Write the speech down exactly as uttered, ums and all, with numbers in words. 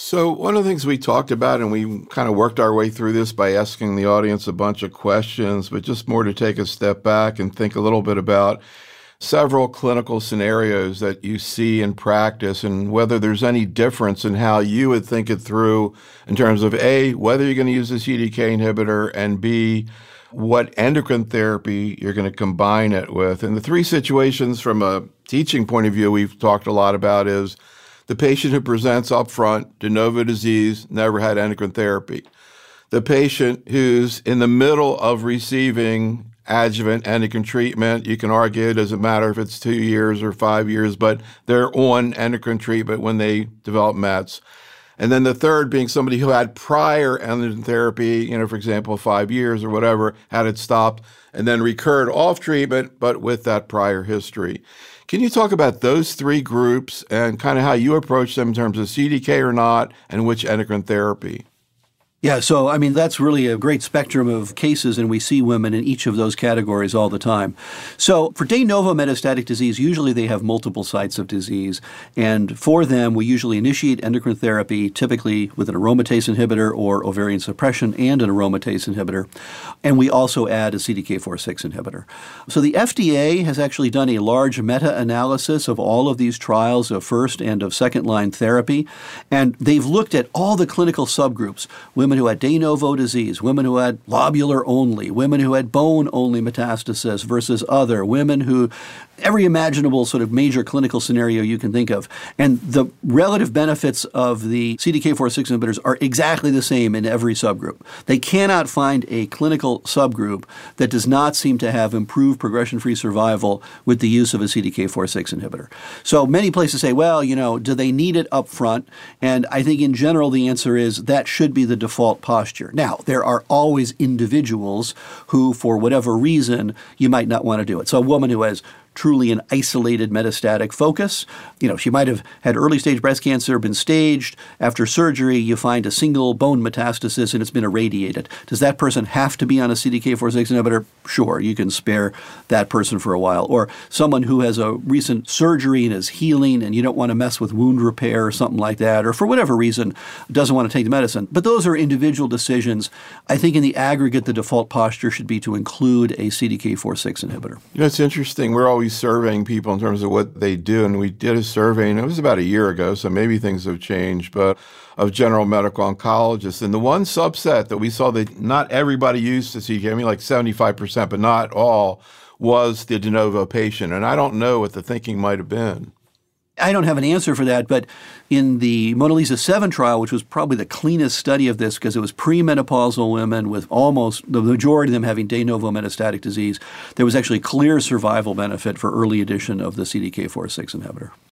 So one of the things we talked about, and we kind of worked our way through this by asking the audience a bunch of questions, but just more to take a step back and think a little bit about several clinical scenarios that you see in practice and whether there's any difference in how you would think it through in terms of A, whether you're going to use a C D K inhibitor, and B, what endocrine therapy you're going to combine it with. And the three situations from a teaching point of view we've talked a lot about is the patient who presents up front, de novo disease, never had endocrine therapy. The patient who's in the middle of receiving adjuvant endocrine treatment. You can argue it doesn't matter if it's two years or five years, but they're on endocrine treatment when they develop M E T S. And then the third being somebody who had prior endocrine therapy, you know, for example, five years or whatever, had it stopped, and then recurred off treatment, but with that prior history. Can you talk about those three groups and kind of how you approach them in terms of C D K or not, and which endocrine therapy? Yeah, so I mean, that's really a great spectrum of cases, and we see women in each of those categories all the time. So for de novo metastatic disease, usually they have multiple sites of disease, and for them, we usually initiate endocrine therapy, typically with an aromatase inhibitor or ovarian suppression and an aromatase inhibitor, and we also add a C D K four six inhibitor. So the F D A has actually done a large meta-analysis of all of these trials of first and of second-line therapy, and they've looked at all the clinical subgroups, women who had de novo disease, women who had lobular only, women who had bone only metastasis versus other, women who, every imaginable sort of major clinical scenario you can think of. And the relative benefits of the C D K four six inhibitors are exactly the same in every subgroup. They cannot find a clinical subgroup that does not seem to have improved progression-free survival with the use of a C D K four six inhibitor. So many places say, well, you know, do they need it up front? And I think in general the answer is that should be the default posture. Now, there are always individuals who, for whatever reason, you might not want to do it. So a woman who has truly an isolated metastatic focus. You know, she might have had early-stage breast cancer, been staged. After surgery, you find a single bone metastasis and it's been irradiated. Does that person have to be on a C D K four six inhibitor? Sure, you can spare that person for a while. Or someone who has a recent surgery and is healing and you don't want to mess with wound repair or something like that, or for whatever reason doesn't want to take the medicine. But those are individual decisions. I think in the aggregate, the default posture should be to include a C D K four six inhibitor. You know, it's interesting. We're always surveying people in terms of what they do, and we did a survey, and it was about a year ago, so maybe things have changed, but of general medical oncologists. And the one subset that we saw that not everybody used the C D K, I mean like seventy-five percent, but not all, was the de novo patient. And I don't know what the thinking might have been. I don't have an answer for that, but in the MONALEESA seven trial, which was probably the cleanest study of this because it was premenopausal women with almost the majority of them having de novo metastatic disease, there was actually clear survival benefit for early addition of the C D K four six inhibitor.